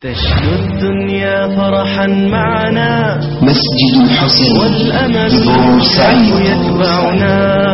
تشدو الدنيا فرحا معنا مسجد الحسين والأمل بورسعيد يتبعنا.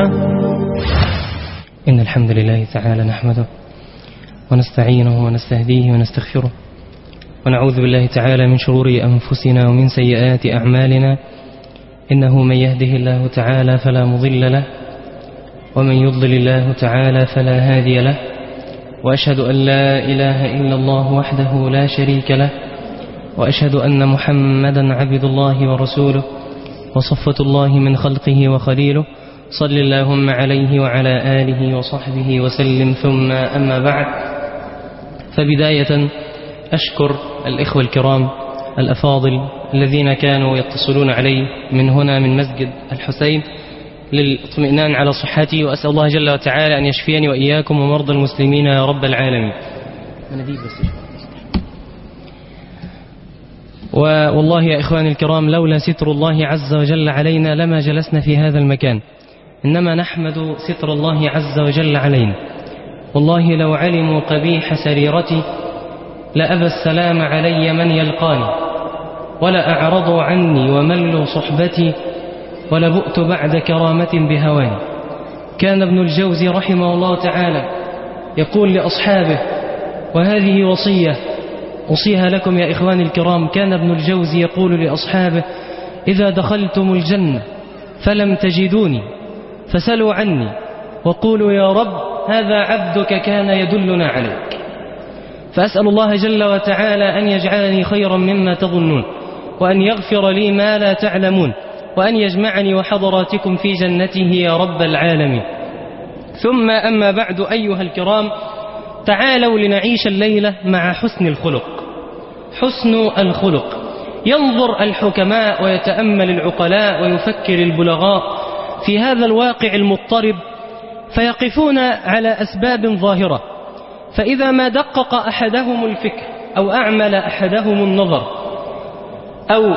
إن الحمد لله تعالى نحمده ونستعينه ونستهديه ونستغفره ونعوذ بالله تعالى من شرور أنفسنا ومن سيئات أعمالنا. إنه من يهده الله تعالى فلا مضل له ومن يضلل الله تعالى فلا هادي له، وأشهد أن لا إله إلا الله وحده لا شريك له، وأشهد أن محمدا عبد الله ورسوله وصفة الله من خلقه وخليله، صل اللهم عليه وعلى آله وصحبه وسلم. ثم أما بعد، فبداية أشكر الإخوة الكرام الأفاضل الذين كانوا يتصلون علي من هنا من مسجد الحسين للاطمئنان على صحتي، وأسأل الله جل وتعالى أن يشفيني وإياكم ومرضى المسلمين يا رب العالمين. والله يا إخواني الكرام، لولا ستر الله عز وجل علينا لما جلسنا في هذا المكان، إنما نحمد ستر الله عز وجل علينا. والله لو علموا قبيح سريرتي لأبى السلام علي من يلقاني، ولا أعرضوا عني وملوا صحبتي، ولبؤت بعد كرامة بهواني. كان ابن الجوزي رحمه الله تعالى يقول لأصحابه، وهذه وصية أوصيها لكم يا إخواني الكرام، كان ابن الجوزي يقول لأصحابه: إذا دخلتم الجنة فلم تجدوني فسلوا عني وقولوا يا رب هذا عبدك كان يدلنا عليك. فأسأل الله جل وتعالى أن يجعلني خيرا مما تظنون، وأن يغفر لي ما لا تعلمون، وأن يجمعني وحضراتكم في جنته يا رب العالمين. ثم أما بعد أيها الكرام، تعالوا لنعيش الليلة مع حسن الخلق. حسن الخلق، ينظر الحكماء ويتأمل العقلاء ويفكر البلغاء في هذا الواقع المضطرب، فيقفون على أسباب ظاهرة، فإذا ما دقق أحدهم الفكر أو أعمل أحدهم النظر أو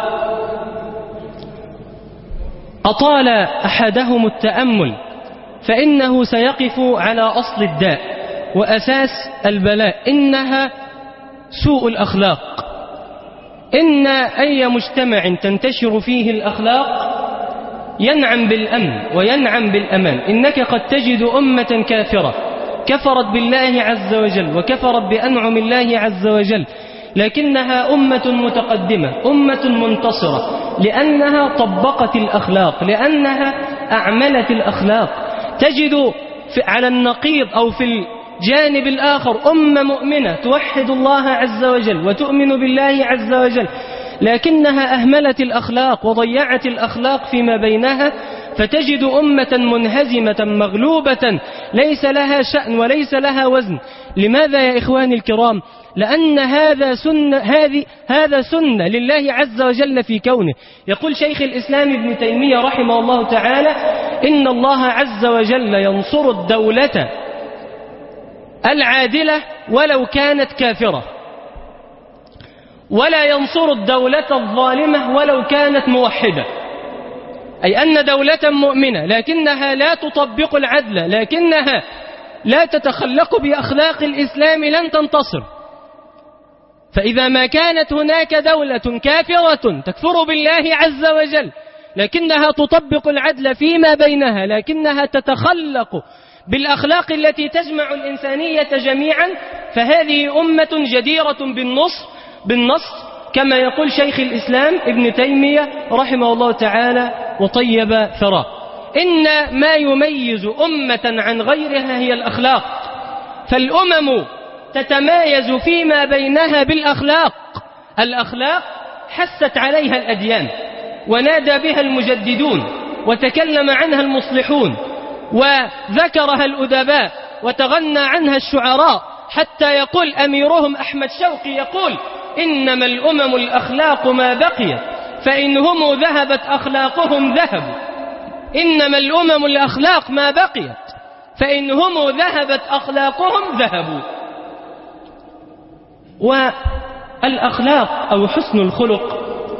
أطال أحدهم التأمل، فإنه سيقف على أصل الداء وأساس البلاء، إنها سوء الأخلاق. إن أي مجتمع تنتشر فيه الأخلاق ينعم بالأمن وينعم بالأمان. إنك قد تجد أمة كافرة كفرت بالله عز وجل وكفرت بأنعم الله عز وجل، لكنها أمة متقدمة، أمة منتصرة، لأنها طبقت الأخلاق، لأنها أعملت الأخلاق. تجد على النقيض أو في الجانب الآخر أمة مؤمنة توحد الله عز وجل وتؤمن بالله عز وجل، لكنها أهملت الأخلاق وضيعت الأخلاق فيما بينها، فتجد أمة منهزمة مغلوبة ليس لها شأن وليس لها وزن. لماذا يا إخواني الكرام؟ لأن هذا سنة لله عز وجل في كونه. يقول شيخ الإسلام ابن تيمية رحمه الله تعالى: إن الله عز وجل ينصر الدولة العادلة ولو كانت كافرة، ولا ينصر الدولة الظالمة ولو كانت موحدة. أي أن دولة مؤمنة لكنها لا تطبق العدل، لكنها لا تتخلق بأخلاق الإسلام لن تنتصر. فإذا ما كانت هناك دولة كافرة تكفر بالله عز وجل لكنها تطبق العدل فيما بينها، لكنها تتخلق بالأخلاق التي تجمع الإنسانية جميعا، فهذه أمة جديرة بالنصر كما يقول شيخ الإسلام ابن تيمية رحمه الله تعالى وطيب ثراه. إن ما يميز أمة عن غيرها هي الأخلاق، فالأمم تتمايز فيما بينها بالأخلاق. الأخلاق حست عليها الأديان ونادى بها المجددون وتكلم عنها المصلحون وذكرها الأدباء وتغنى عنها الشعراء، حتى يقول أميرهم أحمد شوقي يقول: إنما الأمم الأخلاق ما بقيت فإن هم ذهبت أخلاقهم ذهبوا. إنما الأمم الأخلاق ما بقيت فإن هم ذهبت أخلاقهم ذهبوا. والأخلاق أو حسن الخلق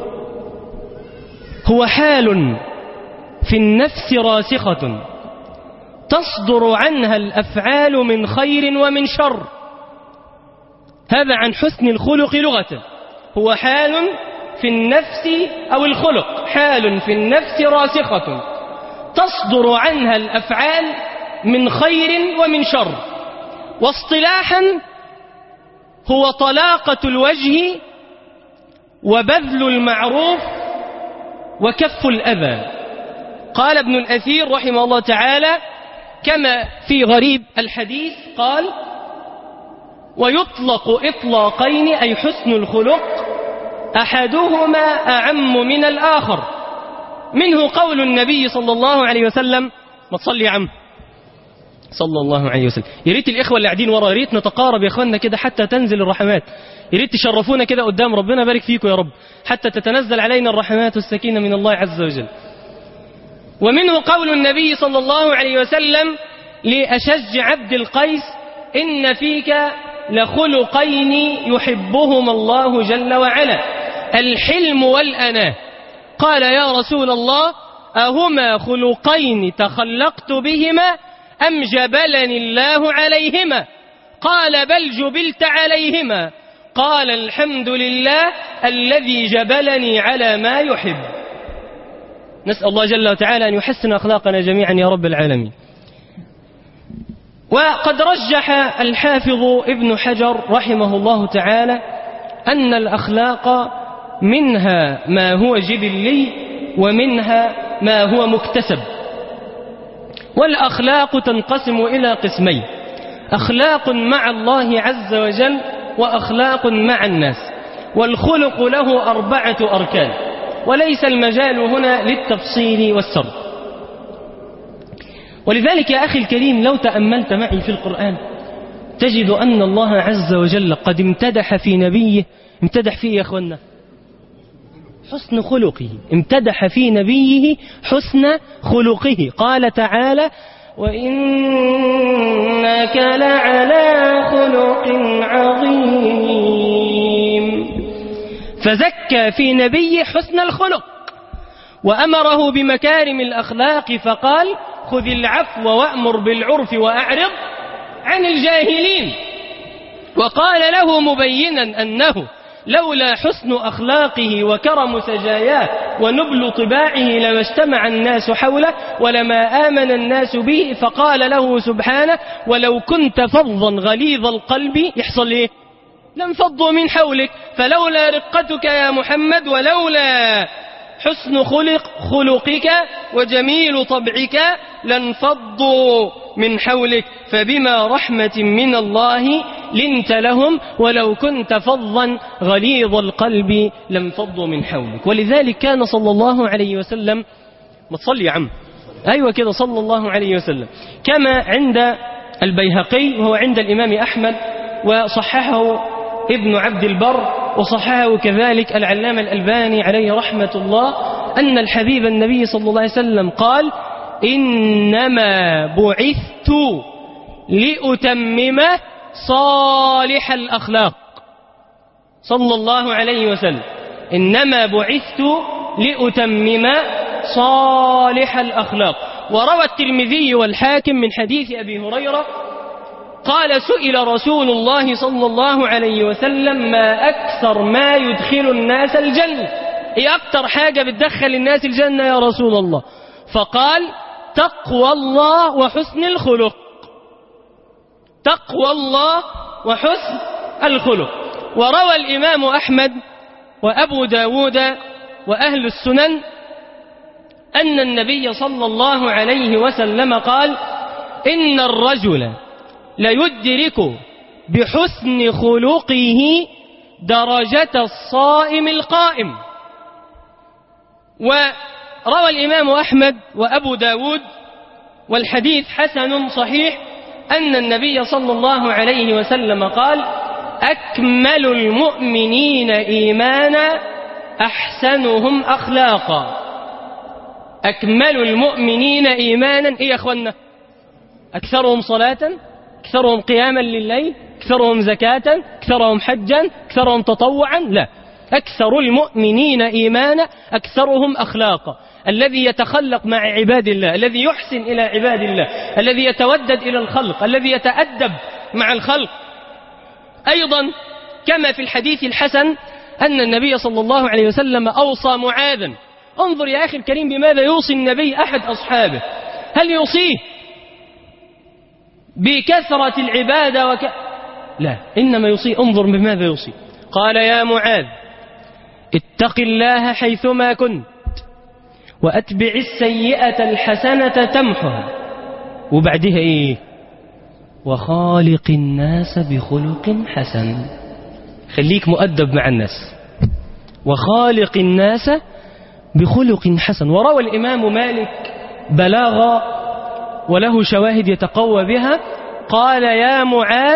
هو حال في النفس راسخة تصدر عنها الأفعال من خير ومن شر. هذا عن حسن الخلق لغة، هو حال في النفس أو الخلق، حال في النفس راسخة تصدر عنها الأفعال من خير ومن شر. واصطلاحا هو طلاقة الوجه وبذل المعروف وكف الأذى. قال ابن الأثير رحمه الله تعالى كما في غريب الحديث قال: ويطلق إطلاقين، أي حسن الخلق أحدهما أعم من الآخر، منه قول النبي صلى الله عليه وسلم، ما تصلي يا عم صلى الله عليه وسلم. يريت الإخوة اللي قاعدين ورا، يريت نتقارب يا إخواننا كده حتى تنزل الرحمات، يريت تشرفونا كده قدام ربنا، بارك فيكم يا رب، حتى تتنزل علينا الرحمات والسكينة من الله عز وجل. ومنه قول النبي صلى الله عليه وسلم لأشج عبد القيس: إن فيك لخلقين يحبهما الله جل وعلا، الحلم والأناة. قال: يا رسول الله، أهما خلقين تخلقت بهما أم جبلني الله عليهما؟ قال: بل جبلت عليهما. قال: الحمد لله الذي جبلني على ما يحب. نسأل الله جل وعلا أن يحسن أخلاقنا جميعا يا رب العالمين. وقد رجح الحافظ ابن حجر رحمه الله تعالى أن الأخلاق منها ما هو جبلي ومنها ما هو مكتسب. والأخلاق تنقسم إلى قسمين: أخلاق مع الله عز وجل وأخلاق مع الناس. والخلق له 4 أركان، وليس المجال هنا للتفصيل والسرد. ولذلك يا أخي الكريم لو تأملت معي في القرآن تجد أن الله عز وجل قد امتدح في نبيه، امتدح فيه يا أخوانا حسن خلقه، امتدح في نبيه حسن خلقه. قال تعالى: وإنك لعلى خلق عظيم. فزكى في نبيه حسن الخلق وأمره بمكارم الأخلاق، فقال: خذ العفو وأمر بالعرف وأعرض عن الجاهلين. وقال له مبينا أنه لولا حسن أخلاقه وكرم سجاياه ونبل طباعه لما اجتمع الناس حوله ولما آمن الناس به. فقال له سبحانه: ولو كنت فظا غليظ القلب يحصل إيه؟ لانفضوا من حولك. فلولا رقتك يا محمد ولولا حسن خلقك وجميل طبعك لانفضوا من حولك، فبما رحمة من الله لنت لهم ولو كنت فظا غليظ القلب لانفضوا من حولك. ولذلك كان صلى الله عليه وسلم، ما تصلي يا عم، أيوة كده، صلى الله عليه وسلم كما عند البيهقي وهو عند الإمام أحمد، وصححه ابن عبد البر، وصححه كذلك العلامة الألباني عليه رحمة الله، أن الحبيب النبي صلى الله عليه وسلم قال: إنما بعثت لأتمم صالح الأخلاق. صلى الله عليه وسلم: إنما بعثت لأتمم صالح الأخلاق. وروى الترمذي والحاكم من حديث أبي هريرة قال: سئل رسول الله صلى الله عليه وسلم: ما أكثر ما يدخل الناس الجنة؟ إيه أكثر حاجة بتدخل الناس الجنة يا رسول الله؟ فقال: تقوى الله وحسن الخلق. تقوى الله وحسن الخلق. وروى الإمام أحمد وأبو داود وأهل السنن أن النبي صلى الله عليه وسلم قال: إن الرجل ليدرك بحسن خلقه درجة الصائم القائم. وروى الإمام أحمد وأبو داود والحديث حسن صحيح أن النبي صلى الله عليه وسلم قال: أكمل المؤمنين إيمانا أحسنهم أخلاقا. أكمل المؤمنين إيمانا إيه يا أخوانا؟ أكثرهم صلاة، أكثرهم قياما لليل، أكثرهم زكاة، أكثرهم حجا، أكثرهم تطوعا؟ لا، أكثر المؤمنين إيمانا أكثرهم أخلاقا. الذي يتخلق مع عباد الله، الذي يحسن إلى عباد الله، الذي يتودد إلى الخلق، الذي يتأدب مع الخلق. أيضا كما في الحديث الحسن أن النبي صلى الله عليه وسلم أوصى معاذا. انظر يا أخي الكريم بماذا يوصي النبي أحد أصحابه. هل يوصيه بكثرة العبادة لا، إنما يوصيه، انظر بماذا يوصي. قال: يا معاذ اتق الله حيثما كنت وأتبع السيئة الحسنة تمحها. وبعدها إيه؟ وخالق الناس بخلق حسن. خليك مؤدب مع الناس. وخالق الناس بخلق حسن. وروى الإمام مالك بلاغا وله شواهد يتقوى بها، قال: يا معاذ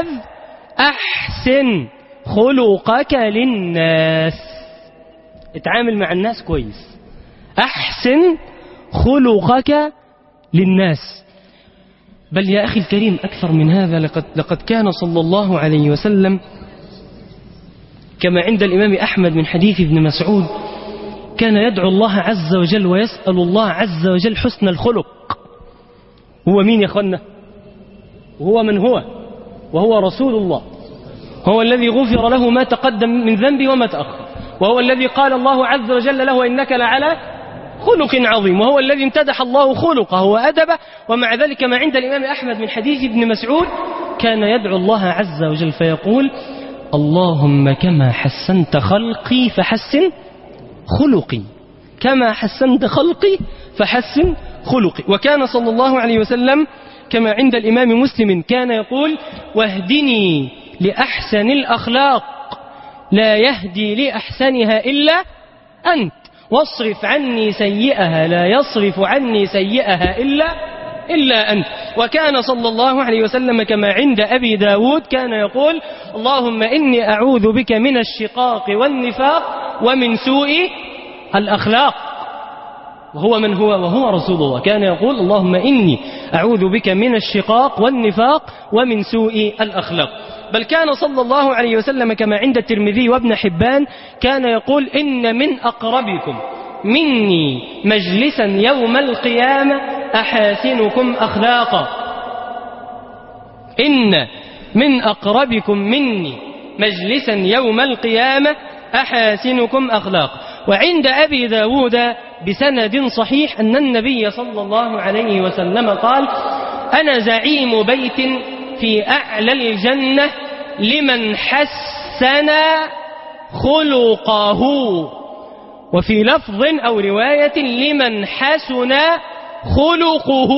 أحسن خلقك للناس. اتعامل مع الناس كويس. أحسن خلقك للناس. بل يا أخي الكريم أكثر من هذا، لقد كان صلى الله عليه وسلم كما عند الإمام أحمد من حديث ابن مسعود كان يدعو الله عز وجل ويسأل الله عز وجل حسن الخلق. هو مين يا أخوانا؟ وهو من هو؟ وهو رسول الله. هو الذي غفر له ما تقدم من ذنبه وما تأخر، وهو الذي قال الله عز وجل له: إنك لعلى خلق عظيم. وهو الذي امتدح الله خلقه وأدبه. ومع ذلك ما عند الإمام أحمد من حديث ابن مسعود كان يدعو الله عز وجل فيقول: اللهم كما حسنت خلقي فحسن خلقي، كما حسنت خلقي فحسن خلقي. وكان صلى الله عليه وسلم كما عند الإمام مسلم كان يقول: واهدني لأحسن الأخلاق لا يهدي لأحسنها إلا أنت، واصرف عني سيئها لا يصرف عني سيئها إلا أنت. وكان صلى الله عليه وسلم كما عند أبي داود كان يقول: اللهم إني أعوذ بك من الشقاق والنفاق ومن سوء الأخلاق. وهو من هو؟ وهو رسول الله. كان يقول: اللهم إني أعوذ بك من الشقاق والنفاق ومن سوء الأخلاق. بل كان صلى الله عليه وسلم كما عند الترمذي وابن حبان كان يقول: إن من أقربكم مني مجلسا يوم القيامة أحاسنكم أخلاقا. إن من أقربكم مني مجلسا يوم القيامة أحاسنكم أخلاقا. وعند أبي داود بسند صحيح أن النبي صلى الله عليه وسلم قال: أنا زعيم بيت في أعلى الجنة لمن حسن خلقه. وفي لفظ أو رواية: لمن حسن خلقه.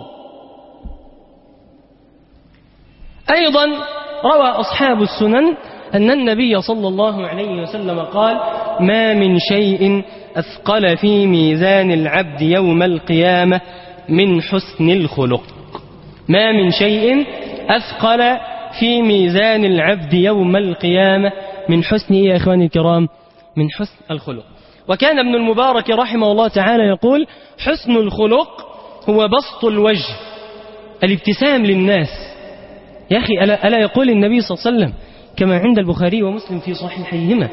أيضا روى أصحاب السنن أن النبي صلى الله عليه وسلم قال: ما من شيء أثقل في ميزان العبد يوم القيامة من حسن الخلق. ما من شيء أثقل في ميزان العبد يوم القيامة من حسن يا إخواني الكرام؟ من حسن الخلق. وكان ابن المبارك رحمه الله تعالى يقول: حسن الخلق هو بسط الوجه، الابتسام للناس. يا أخي ألا يقول النبي صلى الله عليه وسلم كما عند البخاري ومسلم في صحيحيهما: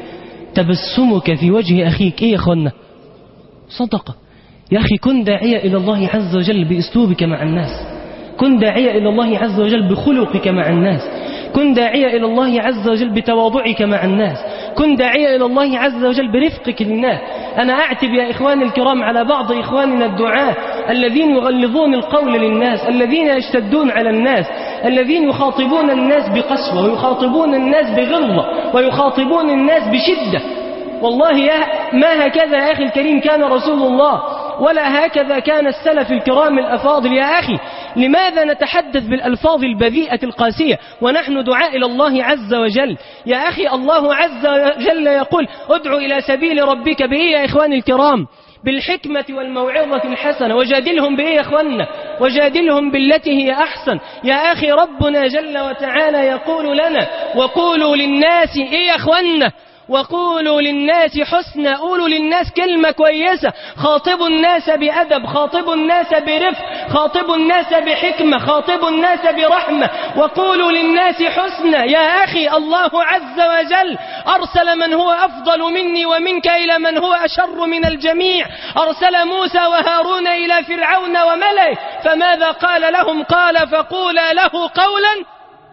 تبسمك في وجه أخيك إيه يا أخوانا؟ صدقة. يا أخي كن داعية إلى الله عز وجل بأسلوبك مع الناس، كن داعية إلى الله عز وجل بخلقك مع الناس، كن داعية إلى الله عز وجل بتواضعك مع الناس، كن داعية إلى الله عز وجل برفقك للناس. أنا أعتب يا إخواني الكرام على بعض إخواننا الدعاة الذين يغلظون القول للناس، الذين يشتدون على الناس، الذين يخاطبون الناس بقسوة ويخاطبون الناس بغلظة ويخاطبون الناس بشدة. والله ما هكذا يا أخي الكريم كان رسول الله، ولا هكذا كان السلف الكرام الأفاضل. يا أخي لماذا نتحدث بالألفاظ البذيئة القاسية ونحن دعاء إلى الله عز وجل؟ يا أخي الله عز وجل يقول: ادعو إلى سبيل ربك بإيه يا إخواني الكرام؟ بالحكمة والموعظة الحسنة. وجادلهم بإيه يا إخواننا؟ وجادلهم بالتي هي أحسن. يا أخي ربنا جل وتعالى يقول لنا: وقولوا للناس إيه يا إخواننا؟ وقولوا للناس حسنا. قولوا للناس كلمة كويسة، خاطبوا الناس بأدب، خاطبوا الناس برفق، خاطبوا الناس بحكمة، خاطبوا الناس برحمة. وقولوا للناس حسنا. يا أخي الله عز وجل أرسل من هو أفضل مني ومنك إلى من هو أشر من الجميع. أرسل موسى وهارون إلى فرعون وملئه، فماذا قال لهم؟ قال: فقولا له قولا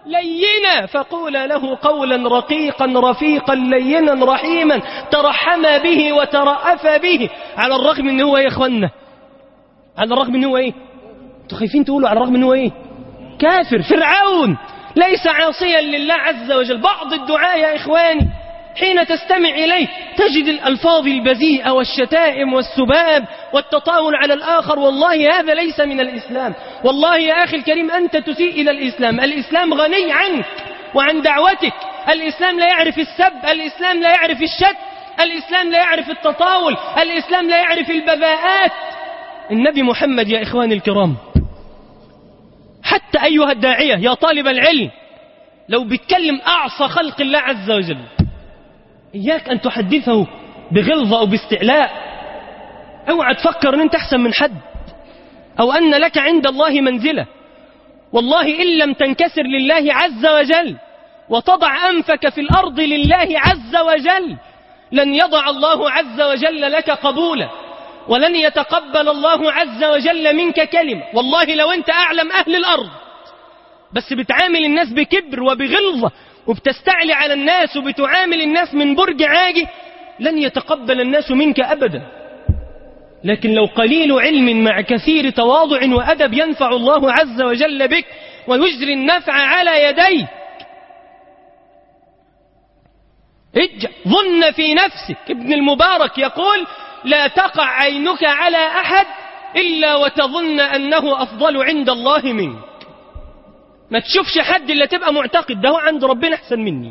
لينا فقولا له قولا رقيقا رفيقا لينا رحيما ترحم به وترأف به. على الرغم من هو يا إخوانا، على الرغم من هو انتوا خايفين تقولوا على الرغم من هو كافر. فرعون ليس عاصيا لله عز وجل. بعض الدعاء يا إخواني حين تستمع إليه تجد الألفاظ البذيئة والشتائم والسباب والتطاول على الآخر. والله هذا ليس من الإسلام. والله يا أخي الكريم أنت تسيء إلى الإسلام. الإسلام غني عنك وعن دعوتك. الإسلام لا يعرف السب، الإسلام لا يعرف الشك، الإسلام لا يعرف التطاول، الإسلام لا يعرف البذاءات. النبي محمد يا إخواني الكرام، حتى أيها الداعية يا طالب العلم، لو بيتكلم أعصى خلق الله عز وجل إياك أن تحدثه بغلظة أو باستعلاء. اوعى تفكر أن أنت أحسن من حد أو أن لك عند الله منزلة. والله إن لم تنكسر لله عز وجل وتضع أنفك في الأرض لله عز وجل لن يضع الله عز وجل لك قبولا، ولن يتقبل الله عز وجل منك كلمة. والله لو أنت أعلم أهل الأرض بس بتعامل الناس بكبر وبغلظة وبتستعلي على الناس وبتعامل الناس من برج عاجي لن يتقبل الناس منك أبدا. لكن لو قليل علم مع كثير تواضع وأدب ينفع الله عز وجل بك ويجري النفع على يديك. ظن في نفسك. ابن المبارك يقول لا تقع عينك على أحد إلا وتظن أنه أفضل عند الله منك. ما تشوفش حد إلا تبقى معتقد ده هو عند ربنا أحسن مني.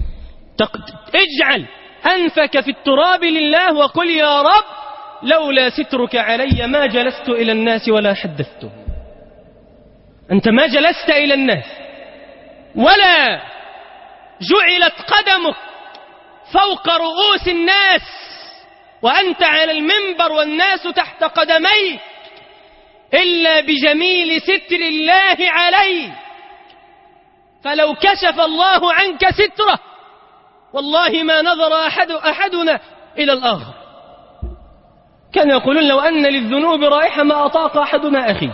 اجعل أنفك في التراب لله وقل يا رب لولا سترك علي ما جلست إلى الناس ولا حدثتهم. أنت ما جلست إلى الناس ولا جعلت قدمك فوق رؤوس الناس وأنت على المنبر والناس تحت قدميك إلا بجميل ستر الله عليك. فلو كشف الله عنك ستره والله ما نظر أحدنا إلى الآخر. كانوا يقولون لو أن للذنوب رائحة ما أطاق أحدنا أخي.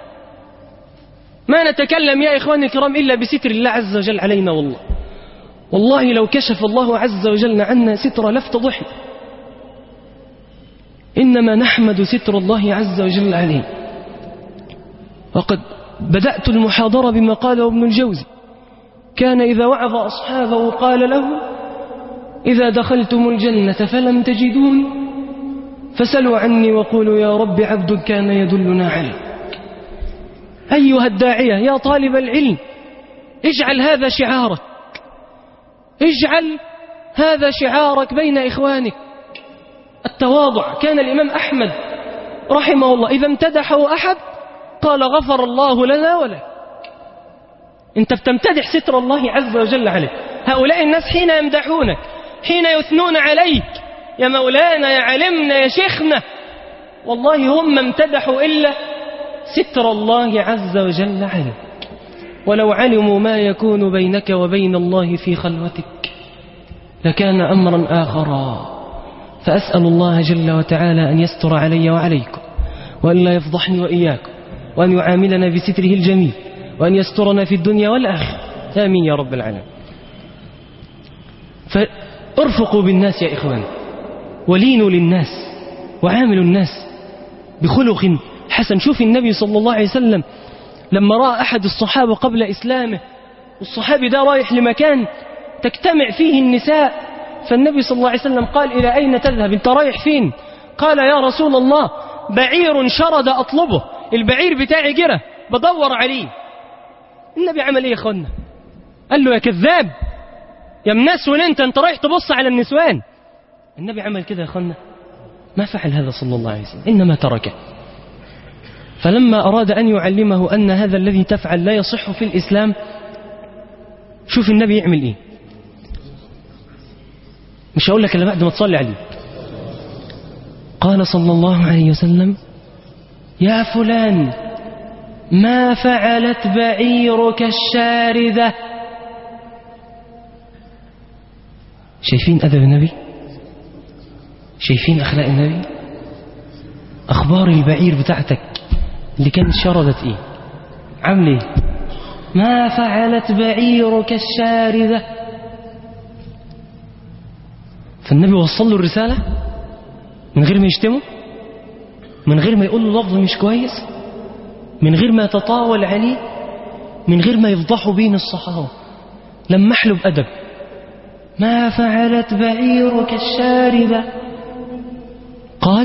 ما نتكلم يا إخواني الكرام إلا بستر الله عز وجل علينا. والله لو كشف الله عز وجل عنا ستر لافتضحنا. إنما نحمد ستر الله عز وجل عليه. وقد بدأت المحاضرة بما قاله ابن الجوزي كان إذا وعظ أصحابه قال له إذا دخلتم الجنة فلم تجدوني فسلوا عني وقولوا يا رب عبد كان يدلنا عليه. أيها الداعية يا طالب العلم اجعل هذا شعارك، اجعل هذا شعارك بين إخوانك. التواضع. كان الإمام أحمد رحمه الله إذا امتدحه أحد قال غفر الله لنا ولك. أنت بتمتدح ستر الله عز وجل عليك. هؤلاء الناس حين يمدحونك حين يثنون عليك يا مولانا يا علمنا يا شيخنا والله هم امتدحوا إلا ستر الله عز وجل عليك. ولو علموا ما يكون بينك وبين الله في خلوتك لكان أمرا آخرا. فأسأل الله جل وتعالى أن يستر علي وعليكم وأن لا يفضحني وإياكم وأن يعاملنا بستره الجميل وأن يسترنا في الدنيا والآخرة. آمين يا رب العالمين. فارفقوا بالناس يا إخوان ولينوا للناس وعاملوا الناس بخلق حسن. شوف النبي صلى الله عليه وسلم لما رأى أحد الصحابة قبل إسلامه والصحابي ده رايح لمكان تجتمع فيه النساء فالنبي صلى الله عليه وسلم قال إلى أين تذهب؟ أنت رايح فين؟ قال يا رسول الله بعير شرد أطلبه. البعير بتاعي جرى بدور عليه. النبي عمل إيه يا أخوانا؟ قال له يا كذاب يا مناس وين أنت رايح تبص على النسوان. النبي عمل كده يا أخوانا؟ ما فعل هذا صلى الله عليه وسلم، إنما تركه. فلما أراد أن يعلمه أن هذا الذي تفعل لا يصح في الإسلام شوف النبي يعمل إيه. مش هقول لك إلا بعد ما تصلي عليه. قال صلى الله عليه وسلم يا فلان ما فعلت بعيرك الشاردة. شايفين أدب النبي؟ شايفين أخلاق النبي؟ أخبار البعير بتاعتك اللي كانت شردت إيه؟ عامل إيه؟ ما فعلت بعيرك الشاردة. فالنبي وصل له الرسالة من غير ما يشتمه، من غير ما يقول له لفظ مش كويس، من غير ما يتطاول عليه، من غير ما يفضحوا بين الصحابة، لمح له بأدب. ما فعلت بعيرك الشاردة. قال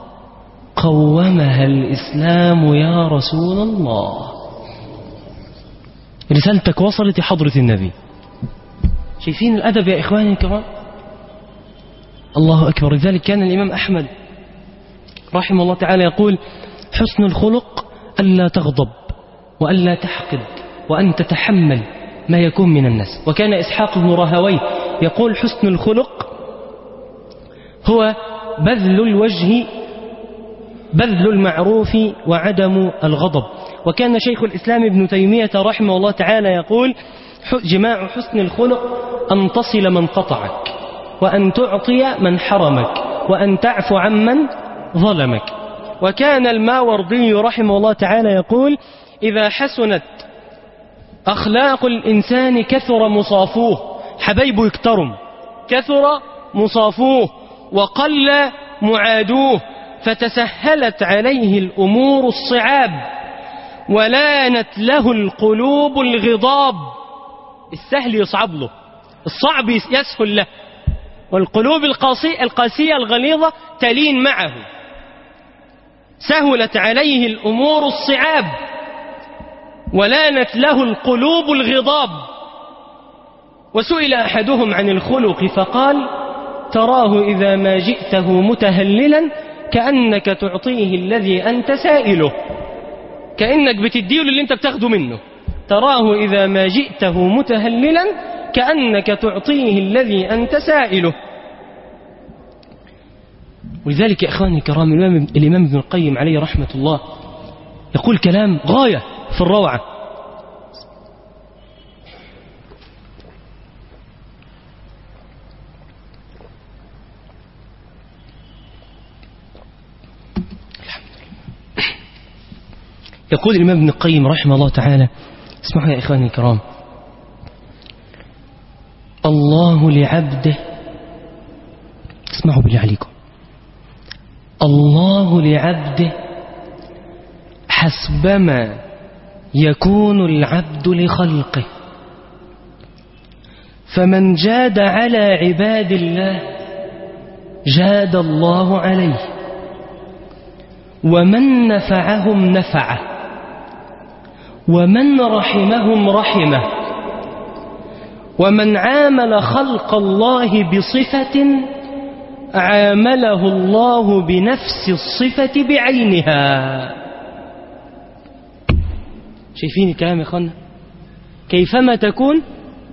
قومها الإسلام يا رسول الله. رسالتك وصلت يا حضرة النبي. شايفين الأدب يا إخواني الكرام؟ الله أكبر. لذلك كان الإمام أحمد رحمه الله تعالى يقول حسن الخلق ألا تغضب وألا تحقد وأن تتحمل ما يكون من الناس. وكان إسحاق بن راهويه يقول حسن الخلق هو بذل الوجه، بذل المعروف وعدم الغضب. وكان شيخ الإسلام ابن تيمية رحمه الله تعالى يقول جماع حسن الخلق أن تصل من قطعك، وأن تعطي من حرمك، وأن تعفو عمن ظلمك. وكان الماوردي رحمه الله تعالى يقول إذا حسنت أخلاق الإنسان كثر مصافوه، حبايبه يكترم، كثر مصافوه وقل معادوه، فتسهلت عليه الأمور الصعاب، ولانت له القلوب الغضاب. السهل يصعب له، الصعب يسهل له، والقلوب القاسية الغليظة تلين معه. سهلت عليه الأمور الصعاب ولانت له القلوب الغضاب. وسئل أحدهم عن الخلق فقال تراه إذا ما جئته متهللا كأنك تعطيه الذي أنت سائله، كأنك بتديه اللي أنت بتاخده منه. تراه إذا ما جئته متهللا كأنك تعطيه الذي أنت سائله. ولذلك يا إخواني الكرام الإمام ابن القيم عليه رحمة الله يقول كلام غاية في الروعة. يقول الإمام ابن القيم رحمه الله تعالى، اسمعوا يا إخواني الكرام، الله لعبده، اسمعوا بالله عليكم، الله لعبده حسبما يكون العبد لخلقه، فمن جاد على عباد الله جاد الله عليه، ومن نفعهم نفعه، ومن رحمهم رحمه، ومن عامل خلق الله بصفة عامله الله بنفس الصفة بعينها. شايفين الكلام يا اخوانا؟ كيفما تكون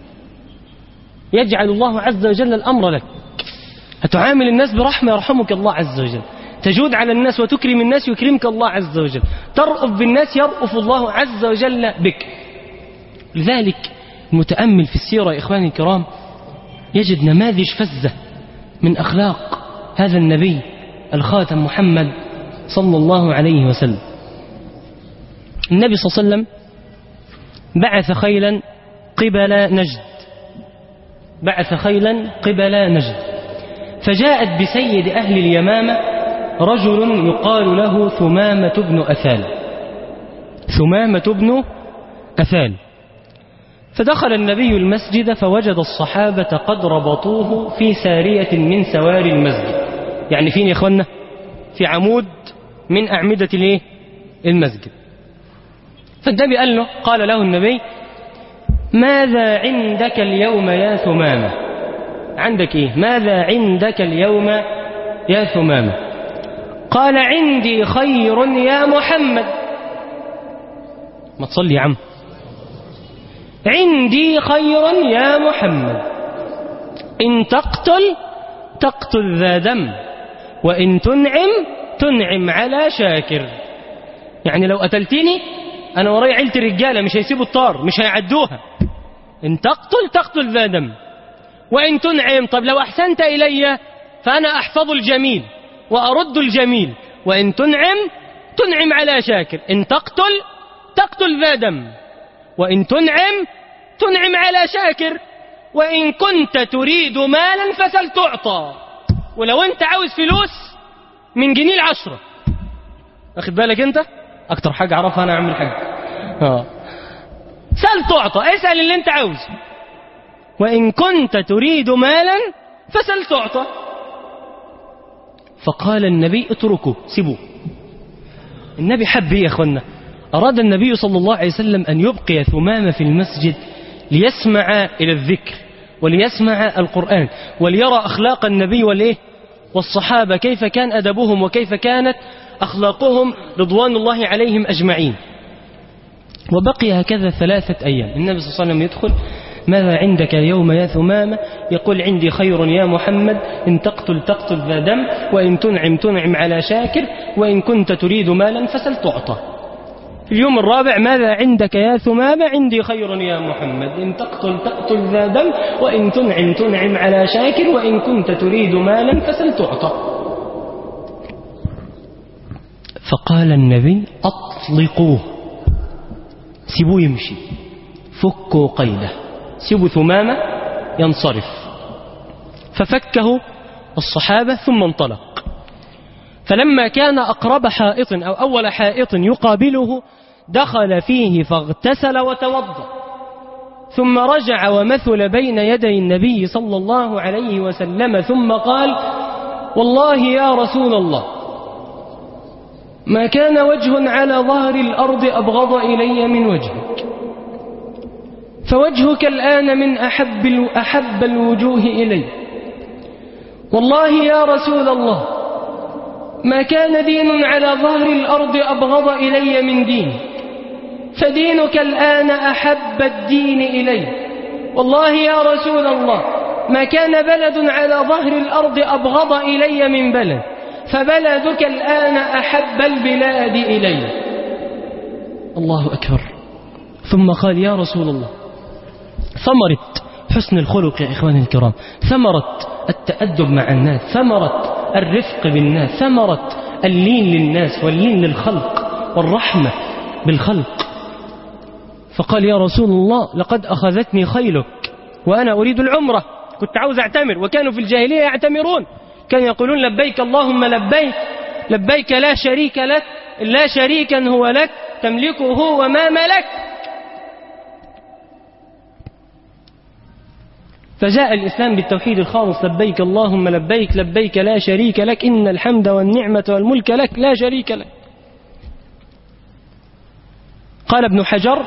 يجعل الله عز وجل الأمر لك. هتعامل الناس برحمة يرحمك الله عز وجل، تجود على الناس وتكرم الناس يكرمك الله عز وجل، ترأف بالناس يرأف الله عز وجل بك. لذلك المتأمل في السيرة يا إخواني الكرام يجد نماذج فزة من أخلاق هذا النبي الخاتم محمد صلى الله عليه وسلم. النبي صلى الله عليه وسلم بعث خيلا قبل نجد، بعث خيلا قبل نجد، فجاءت بسيد أهل اليمامة رجل يقال له ثمامة بن أثال، ثمامة بن أثال. فدخل النبي المسجد فوجد الصحابة قد ربطوه في سارية من سواري المسجد. يعني فين يا اخوانا؟ في عمود من أعمدة المسجد. فالنبي قال له النبي ماذا عندك اليوم يا ثمامة؟ عندك ايه؟ ماذا عندك اليوم يا ثمامة؟ قال عندي خير يا محمد. ما تصلي يا عم. عندي خير يا محمد، إن تقتل ذا دم، وإن تنعم على شاكر. يعني لو قتلتني أنا وراي عيلة الرجالة مش هيسيبوا الطار، مش هيعدوها. إن تقتل ذا دم، وإن تنعم، طب لو أحسنت إلي فأنا أحفظ الجميل وأرد الجميل، وإن تنعم على شاكر. إن تقتل ذا دم، وإن تنعم على شاكر، وإن كنت تريد مالا فسل تعطى. ولو أنت عاوز فلوس من جنيه 10، أخذ بالك أنت أكتر حاجة عرفها أنا أعمل حاجة سل تعطى، اسأل اللي أنت عاوزه. وإن كنت تريد مالا فسل تعطى. فقال النبي اتركوا، سيبوه. النبي حب يا أخوانا، أراد النبي صلى الله عليه وسلم أن يبقي ثمامة في المسجد ليسمع إلى الذكر وليسمع القرآن وليرى أخلاق النبي والصحابة، كيف كان أدبهم وكيف كانت أخلاقهم رضوان الله عليهم أجمعين. وبقي هكذا 3 أيام. النبي صلى الله عليه وسلم يدخل: ماذا عندك اليوم يا ثمامة؟ يقول: عندي خير يا محمد، إن تقتل ذا دم، وإن تنعم على شاكر، وإن كنت تريد مالا فسل تعطى. في اليوم الرابع: ماذا عندك يا ثمامة؟ عندي خير يا محمد، إن تقتل ذا دم، وإن تنعم على شاكر، وإن كنت تريد مالا فسل تعطى. فقال النبي: أطلقوه، سيبوه يمشي، فكوا قيده، سيبوا ثمامة ينصرف. ففكه الصحابة ثم انطلق. فلما كان أقرب حائط أو أول حائط يقابله دخل فيه فاغتسل وتوضأ، ثم رجع ومثل بين يدي النبي صلى الله عليه وسلم، ثم قال: والله يا رسول الله، ما كان وجه على ظهر الأرض أبغض إلي من وجهك، فوجهك الآن من أحب الوجوه إلي. والله يا رسول الله، ما كان دين على ظهر الأرض أبغض إلي من دينك، فدينك الآن أحب الدين إلي. والله يا رسول الله، ما كان بلد على ظهر الأرض أبغض إلي من بلد، فبلدك الآن أحب البلاد إلي. الله أكبر. ثم قال: يا رسول الله، ثمرة حسن الخلق يا إخواني الكرام، ثمرة التأدب مع الناس، ثمرة الرفق بالناس، ثمرة اللين للناس واللين للخلق والرحمة بالخلق. فقال: يا رسول الله، لقد أخذتني خيلك وأنا أريد العمرة، كنت عاوز أعتمر، وكانوا في الجاهلية يعتمرون، كانوا يقولون: لبيك اللهم لبيك، لبيك لا شريك لك، لا شريكا هو لك تملكه وما ملك. فجاء الإسلام بالتوحيد الخالص: لبيك اللهم لبيك، لبيك لا شريك لك، إن الحمد والنعمة والملك لك لا شريك لك. قال ابن حجر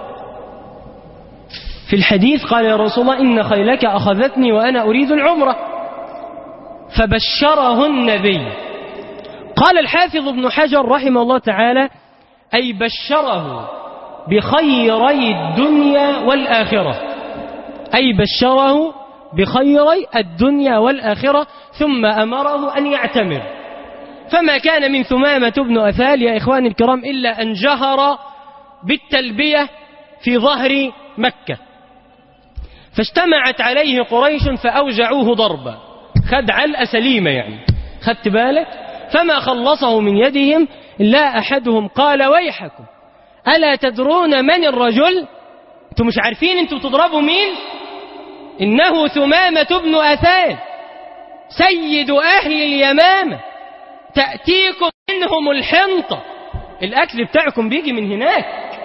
في الحديث: قال يا رسول الله، إن خيلك أخذتني وأنا أريد العمرة. فبشره النبي. قال الحافظ ابن حجر رحمه الله تعالى: أي بشره بخيري الدنيا والآخرة، أي بشره بخيري الدنيا والآخرة، ثم أمره أن يعتمر. فما كان من ثمامة بن أثال يا إخواني الكرام إلا أن جهر بالتلبية في ظهر مكة، فاجتمعت عليه قريش فأوجعوه ضربا، خد علقة سليمة يعني، خدت بالك؟ فما خلصه من يدهم إلا أحدهم قال: ويحكم، ألا تدرون من الرجل؟ أنتم مش عارفين أنتم تضربوا مين؟ إنه ثمامة بن أثال سيد أهل اليمامة، تأتيكم منهم الحنطة، الأكل بتاعكم بيجي من هناك.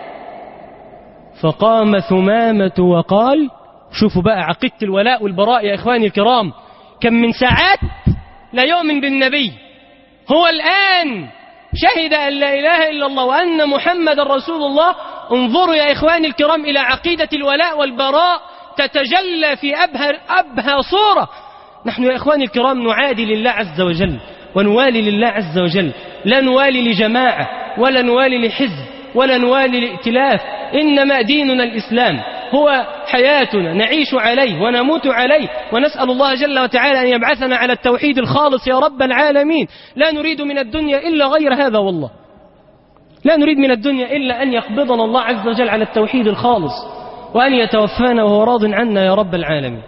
فقام ثمامة وقال: شوفوا بقى عقيدة الولاء والبراء يا إخواني الكرام، كم من ساعات لا يؤمن بالنبي، هو الآن شهد أن لا إله إلا الله وأن محمد رسول الله. انظروا يا إخواني الكرام إلى عقيدة الولاء والبراء تتجلى في أبهى صورة. نحن يا إخواني الكرام نعادي لله عز وجل ونوالي لله عز وجل، لا نوالي لجماعة ولا نوالي لحزب ولا نوالي لائتلاف، إنما ديننا الإسلام هو حياتنا نعيش عليه ونموت عليه، ونسأل الله جل وتعالى أن يبعثنا على التوحيد الخالص يا رب العالمين. لا نريد من الدنيا إلا غير هذا، والله لا نريد من الدنيا إلا أن يقبضنا الله عز وجل على التوحيد الخالص، وأن يتوفانا وهو راض عنا يا رب العالمين.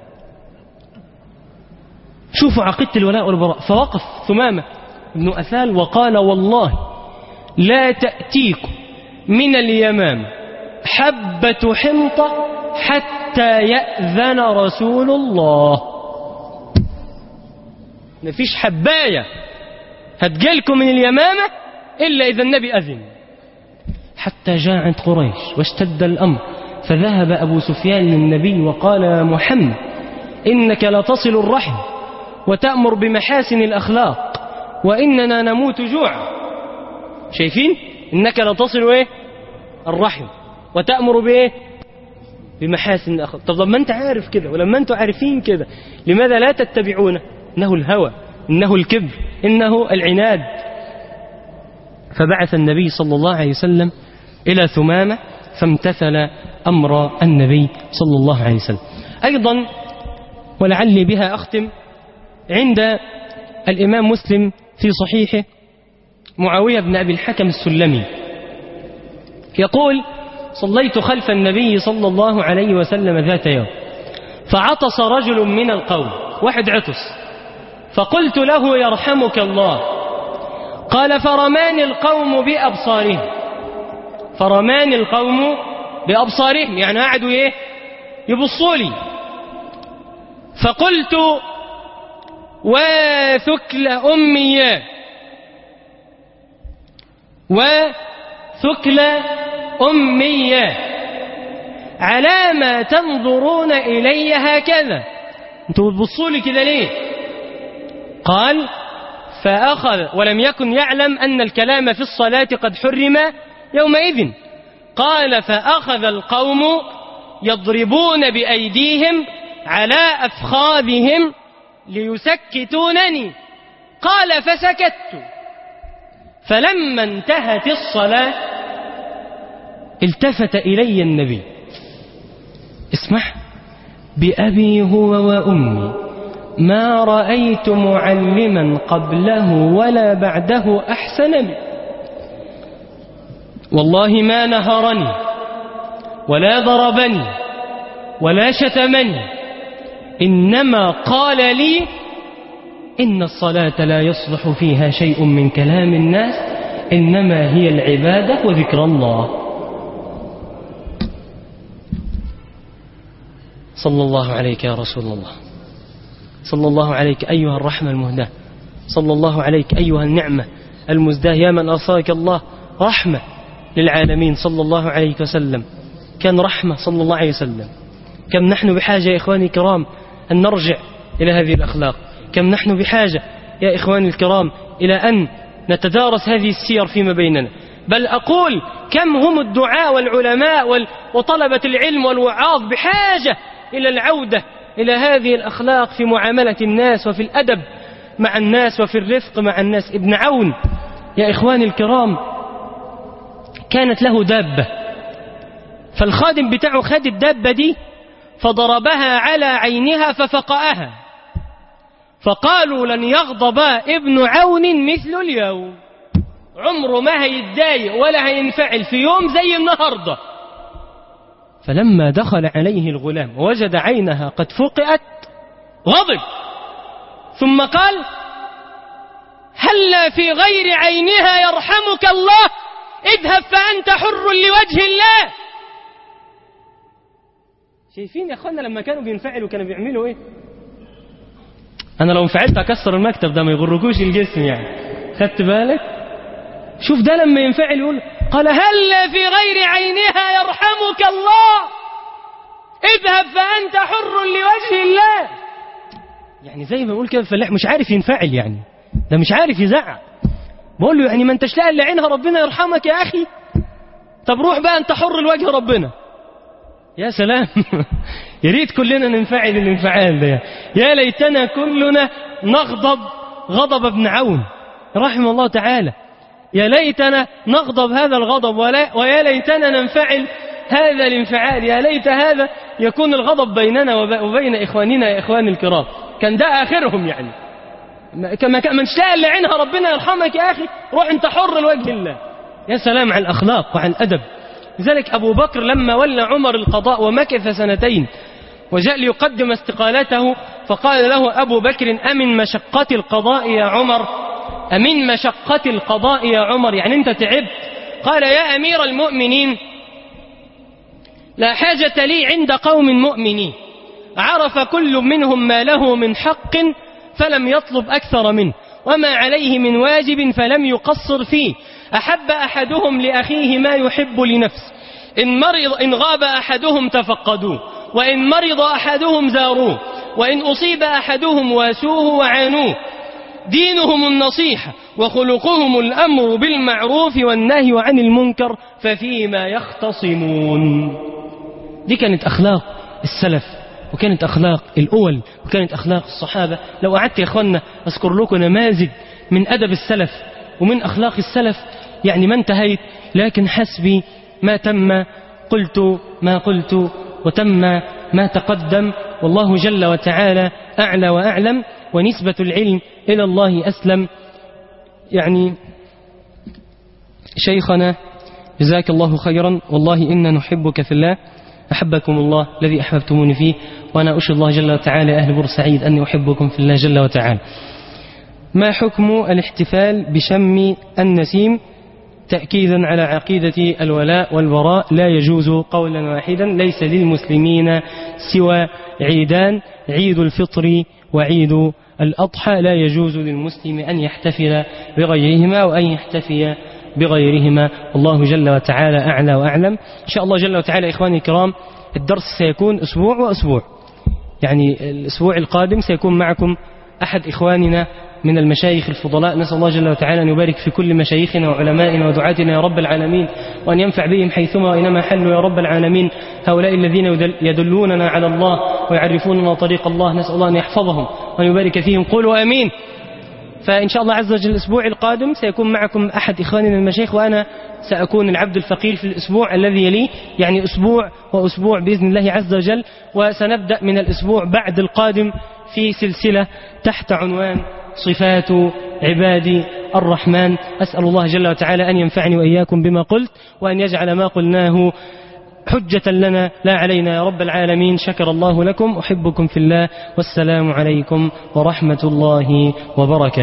شوفوا عقيدة الولاء والبراء. فوقف ثمامة بن أثال وقال: والله لا تأتيكم من اليمام حبة حنطة حتى يأذن رسول الله. مفيش حباية هتجيلكم من اليمامة إلا إذا النبي أذن. حتى جاعت قريش واشتد الأمر، فذهب أبو سفيان للنبي وقال: يا محمد إنك لتصل الرحم وتأمر بمحاسن الأخلاق وإننا نموت جوعا. شايفين؟ إنك لتصل إيه؟ الرحم وتأمر بإيه؟ بمحاسن الأخلاق. طب ما أنت عارف كده ولما أنتوا عارفين كده لماذا لا تتبعونه؟ إنه الهوى، إنه الكبر، إنه العناد. فبعث النبي صلى الله عليه وسلم إلى ثمامة فامتثل أمر النبي صلى الله عليه وسلم. أيضا ولعلي بها أختم، عند الإمام مسلم في صحيحه معاوية بن أبي الحكم السلمي يقول: صليت خلف النبي صلى الله عليه وسلم ذات يوم فعطس رجل من القوم، واحد عطس، فقلت له: يرحمك الله. قال: فرماني القوم بأبصارهم. فرماني القوم بأبصارهم يعني قعدوا ايه؟ يبصوا لي. فقلت: وثكل أمي وثكل أمي على ما تنظرون إلي هكذا، انتوا بتبصوا لي كده ليه؟ قال: فأخذ، ولم يكن يعلم أن الكلام في الصلاة قد حرم يومئذ. قال: فأخذ القوم يضربون بأيديهم على أفخاذهم ليسكتونني. قال: فسكت. فلما انتهت الصلاة التفت إلي النبي، اسمع: بأبي هو وأمي ما رأيت معلما قبله ولا بعده أحسن منه، والله ما نهرني ولا ضربني ولا شتمني، إنما قال لي: إن الصلاة لا يصلح فيها شيء من كلام الناس، إنما هي العبادة وذكر الله. صلى الله عليك يا رسول الله، صلى الله عليك أيها الرحمة المهداة، صلى الله عليك أيها النعمة المزداة، يا من أرسلك الله رحمة للعالمين صلى الله عليه وسلم. كان رحمة صلى الله عليه وسلم. كم نحن بحاجة يا إخواني الكرام أن نرجع إلى هذه الأخلاق، كم نحن بحاجة يا إخواني الكرام إلى أن نتدارس هذه السير فيما بيننا. بل أقول كم هم الدعاء والعلماء وطلبة العلم والوعاظ بحاجة إلى العودة إلى هذه الأخلاق في معاملة الناس وفي الأدب مع الناس وفي الرفق مع الناس. ابن عون يا إخواني الكرام كانت له دابة، فالخادم بتاعه خد الدابة دي فضربها على عينها ففقأها، فقالوا: لن يغضب ابن عون مثل اليوم، عمره ما هيتضايق ولا هينفعل في يوم زي النهاردة. فلما دخل عليه الغلام ووجد عينها قد فقئت غضب، ثم قال: هلا في غير عينها يرحمك الله، اذهب فأنت حر لوجه الله. شايفين يا أخوانا لما كانوا بينفعلوا كانوا بيعملوا ايه؟ أنا لو انفعلت أكسر المكتب ده، ما يغركوش الجسم يعني، خدت بالك؟ شوف ده لما ينفعل يقول: قال: هلا في غير عينها يرحمك الله، اذهب فأنت حر لوجه الله. يعني زي ما يقول كده فلاح مش عارف ينفعل، يعني ده مش عارف يزعق. بقول له يعني ما انتش لاقي اللي عينها ربنا يرحمك يا أخي، طب روح بقى انت حر لوجه ربنا. يا سلام يا ريت كلنا ننفعل الانفعال ده، يا ليتنا كلنا نغضب غضب ابن عون رحمه الله تعالى، يا ليتنا نغضب هذا الغضب ويا ليتنا ننفعل هذا الانفعال، يا ليت هذا يكون الغضب بيننا وبين إخواننا يا إخواني الكرام. كان ده آخرهم يعني، كما من شاء اللي عينها ربنا يرحمك يا أخي، روح انت حر لوجه الله. يا سلام على الأخلاق وعلى الأدب. لذلك أبو بكر لما ولى عمر القضاء ومكث 2 وجاء ليقدم استقالته، فقال له أبو بكر: أمن مشقة القضاء يا عمر، أمن مشقة القضاء يا عمر، يعني أنت تعبت؟ قال: يا أمير المؤمنين لا حاجة لي عند قوم مؤمنين عرف كل منهم ما له من حق فلم يطلب أكثر منه، وما عليه من واجب فلم يقصر فيه. أحب أحدهم لأخيه ما يحب لنفسه، إن غاب أحدهم تفقدوه، وإن مرض أحدهم زاروه، وإن أصيب أحدهم واسوه وعانوه. دينهم النصيحة وخلقهم الأمر بالمعروف والنهي عن المنكر، ففيما يختصمون. دي كانت أخلاق السلف، وكانت أخلاق الأول، وكانت أخلاق الصحابة. لو قعدت يا أخوانا أذكر لكم نماذج من أدب السلف ومن أخلاق السلف يعني ما انتهيت، لكن حسبي ما تم، قلت ما قلت وتم ما تقدم، والله جل وتعالى أعلى وأعلم، ونسبة العلم إلى الله أسلم. يعني شيخنا جزاك الله خيرا، والله إنا نحبك في الله، أحبكم الله الذي أحببتموني فيه، وأنا أشهد الله جل وتعالى أهل بورسعيد أني أحبكم في الله جل وتعالى. ما حكم الاحتفال بشم النسيم تأكيدا على عقيدة الولاء والبراء؟ لا يجوز قولا واحدا، ليس للمسلمين سوى عيدان، عيد الفطر وعيد الأضحى، لا يجوز للمسلم أن يحتفل بغيرهما وأن يحتفي بغيرهما، والله جل وتعالى أعلى وأعلم. إن شاء الله جل وتعالى إخواني الكرام الدرس سيكون أسبوع وأسبوع، يعني الأسبوع القادم سيكون معكم أحد إخواننا من المشايخ الفضلاء، نسأل الله جل وتعالى أن يبارك في كل مشايخنا وعلمائنا ودعاتنا يا رب العالمين، وأن ينفع بهم حيثما وإنما حلوا يا رب العالمين. هؤلاء الذين يدلوننا على الله ويعرفوننا طريق الله، نسأل الله أن يحفظهم وأن يبارك فيهم، قولوا آمين. فإن شاء الله عز وجل الأسبوع القادم سيكون معكم أحد إخواننا المشايخ، وأنا سأكون العبد الفقير في الأسبوع الذي يليه، يعني أسبوع وأسبوع بإذن الله عز وجل. وسنبدأ من الأسبوع بعد القادم في سلسلة تحت عنوان صفات عباد الرحمن. أسأل الله جل وتعالى أن ينفعني وإياكم بما قلت، وأن يجعل ما قلناه حجة لنا لا علينا يا رب العالمين. شكر الله لكم، أحبكم في الله، والسلام عليكم ورحمة الله وبركاته.